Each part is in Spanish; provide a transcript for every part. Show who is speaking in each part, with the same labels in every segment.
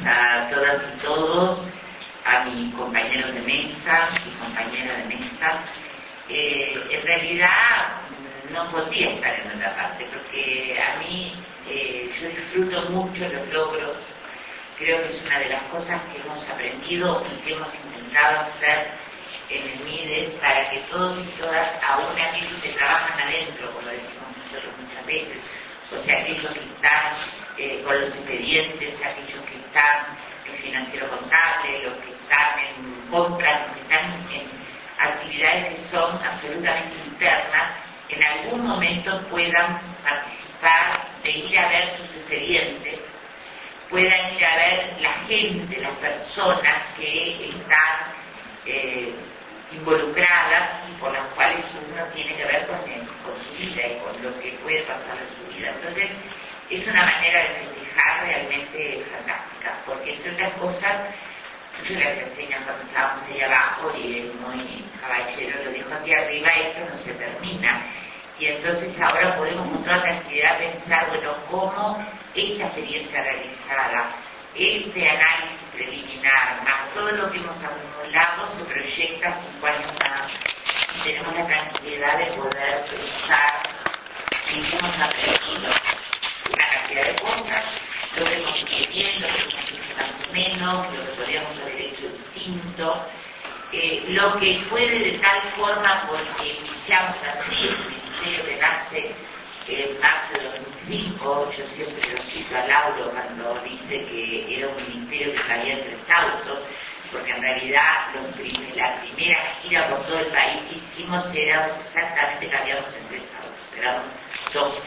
Speaker 1: a todas y todos, a mis compañeros de mesa y compañeras de mesa. En realidad no podría estar en otra parte, porque a mí yo disfruto mucho los logros. Creo que es una de las cosas que hemos aprendido y que hemos intentado hacer en el MIDES para que todos y todas, aún aquellos que trabajan adentro, como decimos nosotros muchas veces, o sea, aquellos que están con los expedientes, aquellos que están en financiero contable, los que están en compras, los que están en actividades que son absolutamente internas, en algún momento puedan participar de ir a ver sus expedientes, puedan ir a ver la gente, las personas que están involucradas y por las cuales uno tiene que ver con su vida y con lo que puede pasar en su vida. Entonces, es una manera de festejar realmente fantástica, porque entre otras cosas, yo les enseño cuando estábamos ahí abajo y el muy caballero lo dijo aquí arriba, esto no se termina. Y entonces ahora podemos con toda tranquilidad pensar, bueno, cómo esta experiencia realizada, este análisis preliminar, más todo lo que hemos acumulado, se proyecta a 5 años más. Y tenemos la tranquilidad de poder pensar en qué hemos aprendido una cantidad de cosas, lo que hemos hecho bien, lo que hemos hecho más o menos, lo que podríamos haber hecho distinto, lo que fue de tal forma porque iniciamos así, el ministerio que nace en marzo de 2005, yo siempre lo cito a Lauro cuando dice que era un ministerio que cabía en 3 autos, porque en realidad la primera gira por todo el país que hicimos éramos exactamente, cabíamos en 3 autos, éramos 12.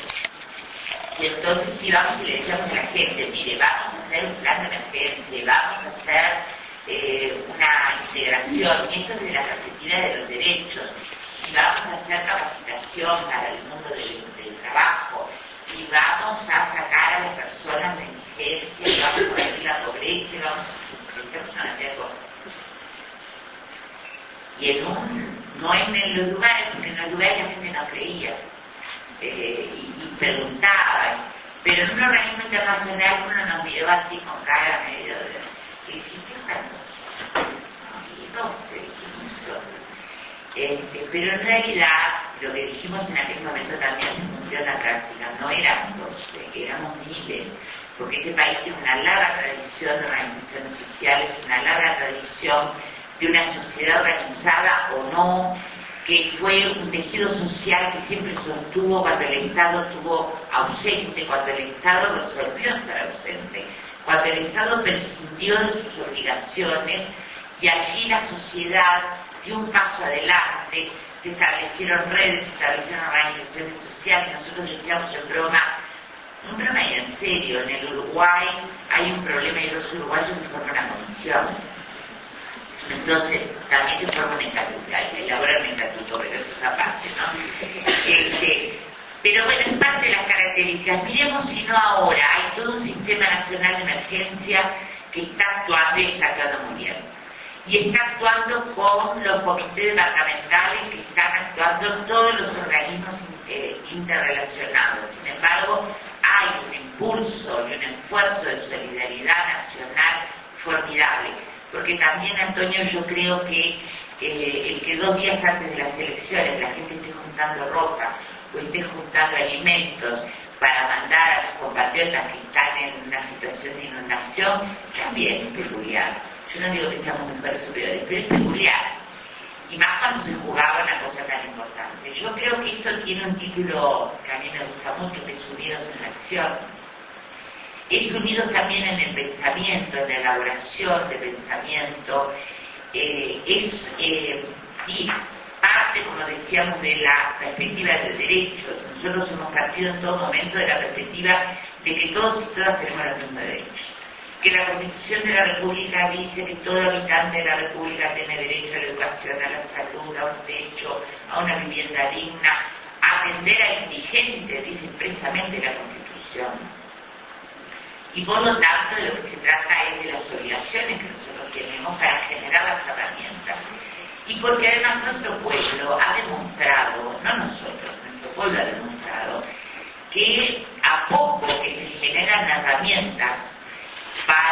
Speaker 1: Y entonces íbamos y le decíamos a la gente, mire, vamos a hacer un plan de emergencia, vamos a hacer una integración, y esto desde la perspectiva de los derechos, y vamos a hacer capacitación para el mundo del trabajo, y vamos a sacar a las personas de indigencia, y vamos a combatir la pobreza, y vamos a hacer una cantidad de cosas. Y no en los lugares, porque en los lugares la gente no creía. Y preguntaban, pero en un organismo internacional uno nos miró así con cara medio de, y dijiste, bueno, y 12 dijimos nosotros. Pero en realidad lo que dijimos en aquel momento también se cumplió en la práctica, no éramos 12, éramos miles, porque este país tiene una larga tradición de organizaciones sociales, una larga tradición de una sociedad organizada o no, que fue un tejido social que siempre sostuvo cuando el Estado estuvo ausente, cuando el Estado resolvió estar ausente, cuando el Estado prescindió de sus obligaciones, y allí la sociedad dio un paso adelante, se establecieron redes, se establecieron organizaciones sociales. Nosotros decíamos en broma y en serio, en el Uruguay hay un problema y los uruguayos se forman una comisión. Entonces, también se forma un estatuto, elaboran un estatuto, pero eso es aparte, ¿no? Pero bueno, es parte de las características. Miremos si no ahora, hay todo un sistema nacional de emergencia que está actuando y está actuando muy bien. Y está actuando con los comités departamentales, que están actuando todos los organismos interrelacionados. Sin embargo, hay un impulso y un esfuerzo de solidaridad nacional formidable. Porque también, Antonio, yo creo que el que 2 días antes de las elecciones la gente esté juntando ropa o esté juntando alimentos para mandar a sus compatriotas que están en una situación de inundación, también es peculiar. Yo no digo que seamos mejores o peores, pero es peculiar. Y más cuando se jugaba una cosa tan importante. Yo creo que esto tiene un título que a mí me gusta mucho, que es Unidos en la Acción. Es unidos también en el pensamiento, en la elaboración de pensamiento, y parte, como decíamos, de la perspectiva de derechos. Nosotros hemos partido en todo momento de la perspectiva de que todos y todas tenemos los mismos derechos. Que la Constitución de la República dice que todo habitante de la República tiene derecho a la educación, a la salud, a un techo, a una vivienda digna, a atender al indigente, dice expresamente la Constitución. Y por lo tanto de lo que se trata es de las obligaciones que nosotros tenemos para generar las herramientas. Y porque además nuestro pueblo ha demostrado, no nosotros, nuestro pueblo ha demostrado, que a poco que se generan herramientas para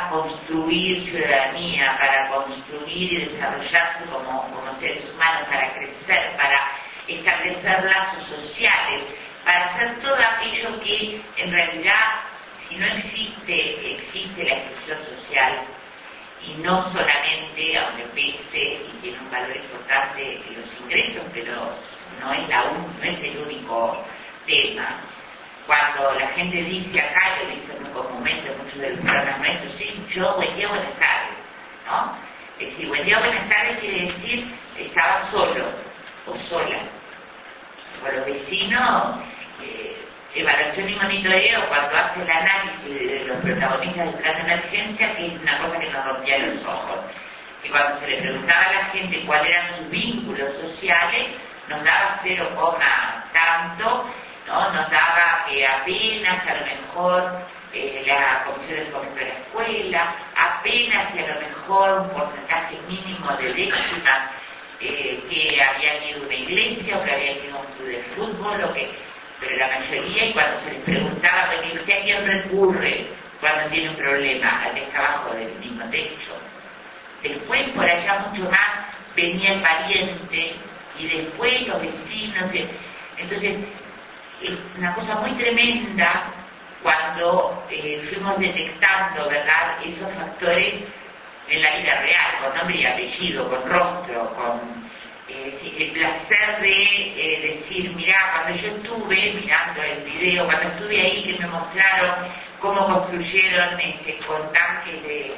Speaker 1: para construir ciudadanía, para construir y desarrollarse como seres humanos, para crecer, para establecer lazos sociales, para hacer todo aquello que en realidad, si no existe, existe la exclusión social, y no solamente, aunque pese y tiene un valor importante los ingresos, pero no es el único tema. Cuando la gente dice acá, lo dice muy comúnmente en muchos de los programas nuestros, sí, yo, buen día, buenas tardes, ¿no? Es decir, buen día, buenas tardes quiere decir, estaba solo o sola. Con los vecinos, evaluación y monitoreo, cuando hace el análisis de los protagonistas del plan de emergencia, que es una cosa que nos rompía los ojos. Y cuando se le preguntaba a la gente cuáles eran sus vínculos sociales, nos daba 0, tanto, ¿no? Nos daba que apenas a lo mejor la comisión del fomento de la escuela, apenas y a lo mejor un porcentaje mínimo de décimas que habían ido a una iglesia o que habían ido a un club de fútbol, pero la mayoría, y cuando se les preguntaba, bueno, ¿usted a quién recurre cuando tiene un problema? Al que está abajo del mismo techo. Después, por allá mucho más, venía el pariente, y después los vecinos. Entonces, una cosa muy tremenda cuando fuimos detectando, ¿verdad?, esos factores en la vida real, con nombre y apellido, con rostro, con el placer de decir, mirá, cuando yo estuve mirando el video, cuando estuve ahí que me mostraron cómo construyeron con tanques de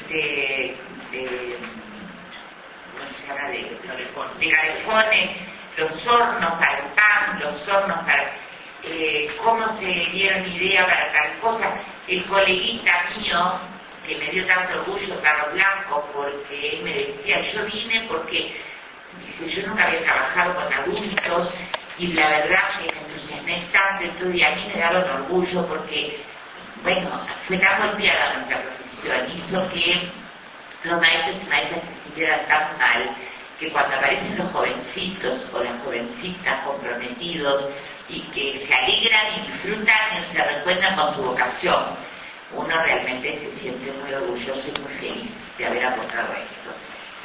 Speaker 1: ¿cómo se llama?, de galefones, los hornos para el pan, los hornos para cómo se dieron idea para tal cosa. El coleguita mío, que me dio tanto orgullo, Carlos Blanco, porque él me decía, yo vine porque, dice, yo nunca había trabajado con adultos, y la verdad que me entusiasmé tanto, y a mí me daba un orgullo porque, bueno, fue tan golpeada nuestra profesión, hizo que los maestros y maestras se sintieran tan mal, que cuando aparecen los jovencitos o las jovencitas comprometidos y que se alegran y disfrutan y se reencuentran con su vocación, uno realmente se siente muy orgulloso y muy feliz de haber aportado esto.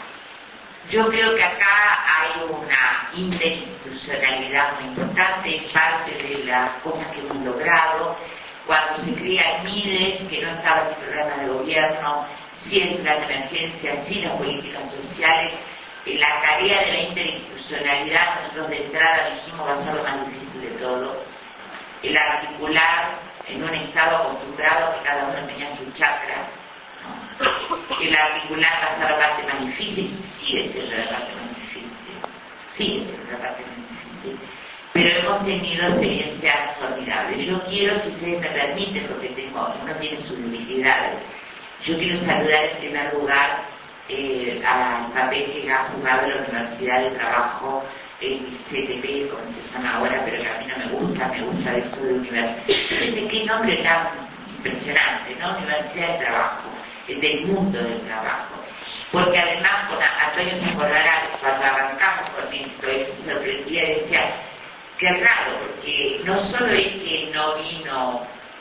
Speaker 1: Yo creo que acá hay una interinstitucionalidad muy importante, es parte de las cosas que hemos logrado. Cuando se crea el MIDES, que no estaba en el programa de gobierno, sí el plan de emergencia, sí las políticas sociales, la tarea de la interinstitucionalidad, nosotros de entrada dijimos, va a ser lo más difícil de todo. El articular en un estado acostumbrado que cada uno tenía su chakra, ¿no? El articular va a ser la parte más difícil, sigue siendo la parte más difícil, sigue siendo la parte más difícil, pero hemos tenido experiencias formidables. Yo quiero, si ustedes me permiten, porque uno tiene sus debilidades, yo quiero saludar en primer lugar al papel que ha jugado la Universidad de Trabajo, el CTP, como se llama ahora, pero que a mí no me gusta eso de universidad. Fíjense qué nombre tan impresionante, ¿no? Universidad de Trabajo, del mundo del trabajo. Porque además, con Antonio se acordará, cuando arrancamos con esto, él se sorprendía y decía, qué raro, porque no solo es que no vino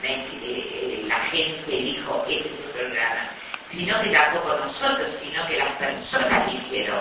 Speaker 1: la agencia y dijo, este es el programa, sino que tampoco nosotros, sino que las personas dijeron,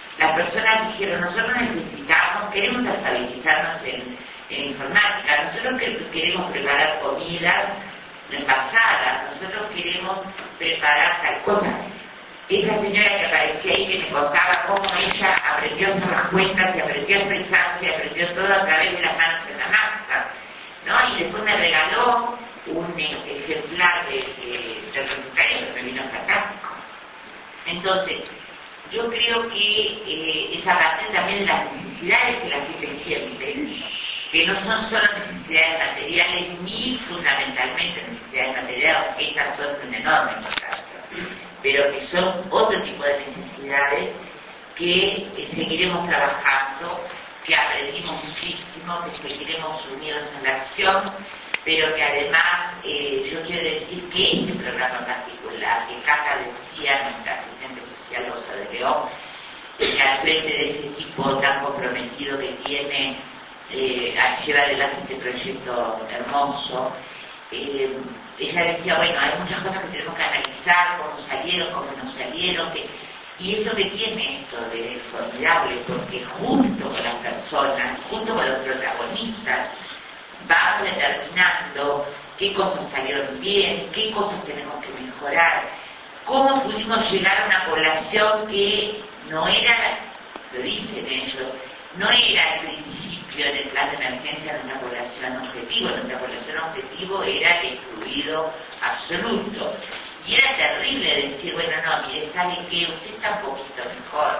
Speaker 1: nosotros necesitamos, queremos alfabetizarnos en informática, nosotros queremos preparar comidas envasadas, nosotros queremos preparar tal cosa. Esa señora que aparecía ahí que me contaba cómo ella aprendió a hacer las cuentas y aprendió a expresarse y aprendió todo a través de las manos en la masa, ¿no? Y después me regaló un ejemplar del recetario que me vino fantástico. Entonces, yo creo que es a partir también de las necesidades que la gente siente, que no son solo necesidades materiales ni fundamentalmente necesidades materiales, aunque estas son de una enorme importancia, pero que son otro tipo de necesidades que seguiremos trabajando, que aprendimos muchísimo, que seguiremos unidos en la acción, pero que además yo quiero decir que este programa en particular, que Cata decía, nuestra asistente social Rosa de León, al frente de ese equipo tan comprometido que tiene a llevar adelante este proyecto hermoso, ella decía, bueno, hay muchas cosas que tenemos que analizar analizar cómo salieron, cómo no salieron, y es lo que tiene esto de formidable, porque junto con las personas, junto con los protagonistas, vamos determinando qué cosas salieron bien, qué cosas tenemos que mejorar, cómo pudimos llegar a una población que no era, lo dicen ellos, no era al principio en el plan de emergencia nuestra población objetivo. Nuestra población objetivo era el excluido absoluto. Y era terrible decir, bueno, no, mire, ¿sabe qué? Usted está un poquito mejor.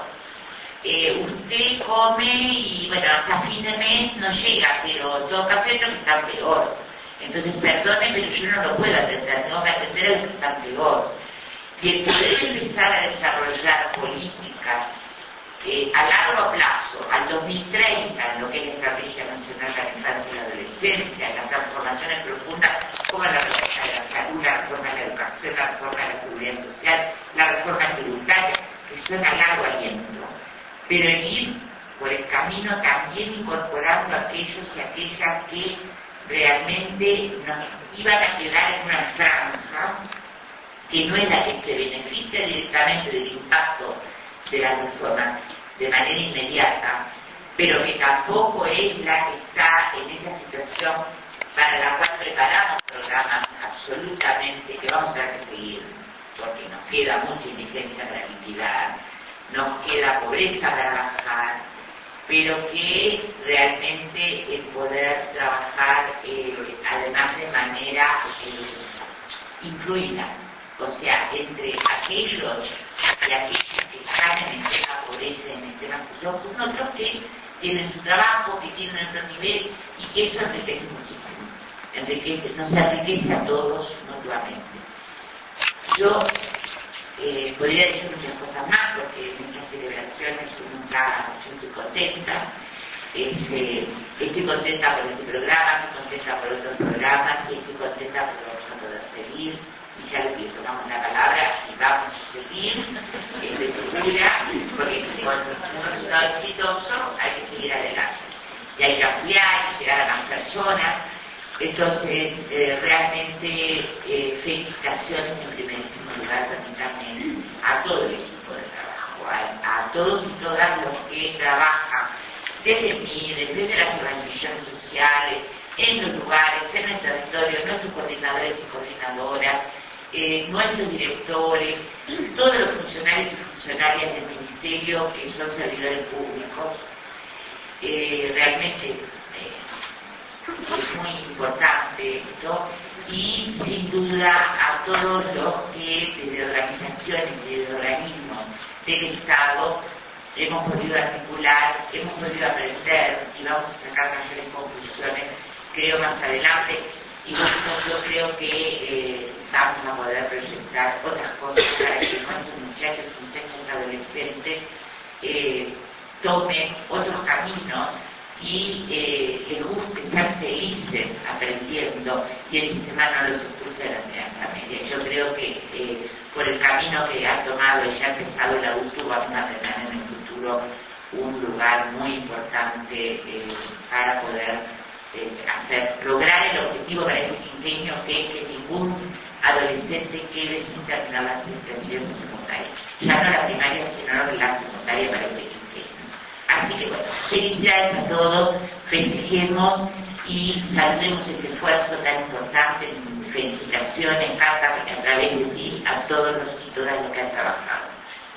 Speaker 1: Usted come y, bueno, hasta fin de mes no llega, pero en todo caso ellos están peor. Entonces, perdone, pero yo no lo puedo atender, tengo que atender a los que están peor. Y el poder empezar a desarrollar políticas a largo plazo, al 2030, en lo que es la Estrategia Nacional de la Infancia y la Adolescencia, en las transformaciones profundas, como la reforma de la salud, la reforma de la educación, la reforma de la seguridad social, la reforma tributaria, que son a largo aliento. Pero el ir por el camino también incorporando a aquellos y aquellas que realmente nos iban a quedar en una franja que no es la que se beneficia directamente del impacto de la reforma de manera inmediata, pero que tampoco es la que está en esa situación para la cual preparamos programas absolutamente que vamos a tener que seguir, porque nos queda mucha indigencia para liquidar, nos queda pobreza para bajar, pero que realmente el poder trabajar además de manera incluida, o sea, entre aquellos y aquellas que están en extrema pobreza, en extrema exclusión, con otros que tienen su trabajo, que tienen otro nivel, y que eso enriquece muchísimo, nos enriquece a todos mutuamente. Yo podría decir muchas cosas más, porque en estas celebraciones yo estoy contenta, estoy contenta por este programa, estoy contenta por otros programas, y estoy contenta porque vamos a poder seguir. Y ya les digo, tomamos la palabra y vamos a seguir, estoy segura, porque con un resultado exitoso hay que seguir adelante. Y hay que ampliar y llegar a más personas. Entonces, realmente, felicitaciones en primerísimo lugar también a todo el equipo de trabajo, a todos y todas los que trabajan desde MIDES, desde las organizaciones sociales, en los lugares, en el territorio, nuestros coordinadores y coordinadoras, nuestros directores, todos los funcionarios y funcionarias del Ministerio que son servidores públicos. Realmente es muy importante esto, y sin duda a todos los que desde organizaciones y desde organismos del Estado hemos podido articular, hemos podido aprender y vamos a sacar mayores conclusiones, creo, más adelante. Y bueno, yo creo que vamos a poder proyectar otras cosas para que nuestros muchachos y muchachas adolescentes tomen otros caminos y les guste, sean felices aprendiendo, y el sistema no los expulse de la enseñanza media. Yo creo que por el camino que ha tomado y ya ha empezado la UTU, vamos a tener en el futuro un lugar muy importante para poder lograr el objetivo para este quinquenio, que es que ningún adolescente quede sin terminar la enseñanza secundaria, ya no la primaria, sino la secundaria para este quinquenio. Así que bueno, felicidades a todos, festejemos y saludemos este esfuerzo tan importante. Felicitaciones, Cata, a través de ti, a todos los y todas los que han trabajado.